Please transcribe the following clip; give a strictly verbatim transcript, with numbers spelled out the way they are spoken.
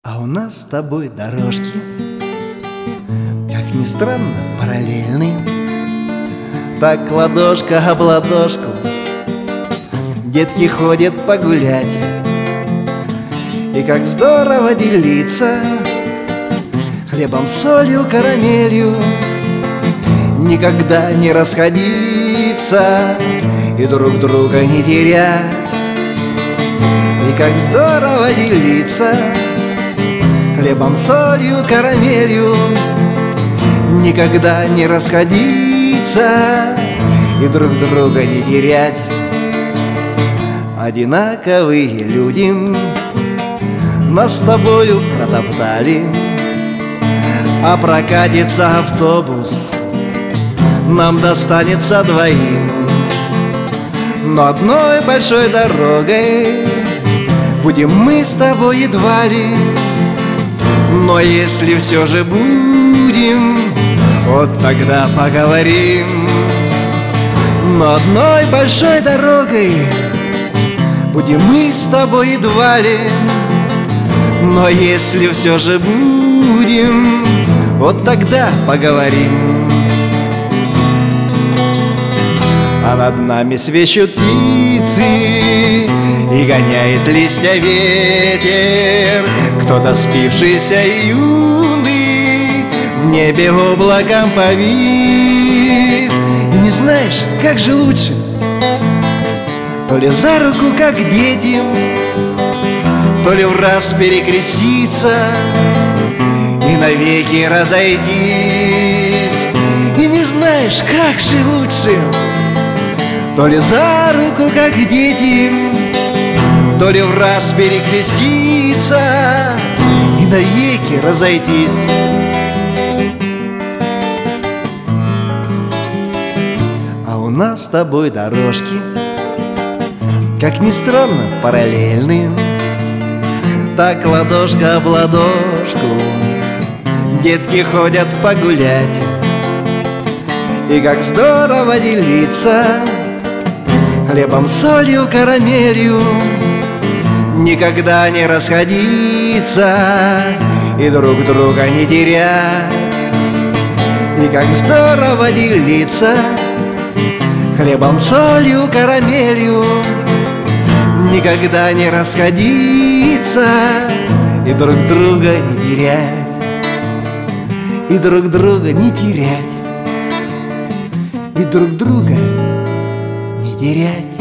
А у нас с тобой дорожки, как ни странно, параллельны. Так ладошка об ладошку детки ходят погулять. И как здорово делиться хлебом, солью, карамелью, никогда не расходиться и друг друга не терять. И как здорово делиться хлебом, солью, карамелью, никогда не расходиться и друг друга не терять. Одинаковые люди нас с тобою протоптали, а прокатится автобус нам достанется двоим. Но одной большой дорогой будем мы с тобой едва ли. Но если все же будем, вот тогда поговорим. Но одной большой дорогой будем мы с тобой едва ли. Но если все же будем, вот тогда поговорим. А над нами свищут птицы и гоняет листья ветер. Кто-то спившийся и юный в небе облаком повис. И не знаешь, как же лучше, то ли за руку, как дети, то ли в раз перекреститься и навеки разойтись. И не знаешь, как же лучше, то ли за руку, как дети, то ли в раз перекреститься и навеки разойтись. А у нас с тобой дорожки, как ни странно, параллельны. Так ладошка об ладошку детки ходят погулять. И как здорово делиться хлебом, солью, карамелью, никогда не расходиться и друг друга не терять. И как здорово делиться хлебом, солью, карамелью, никогда не расходиться и друг друга не терять. И друг друга не терять. И друг друга не терять.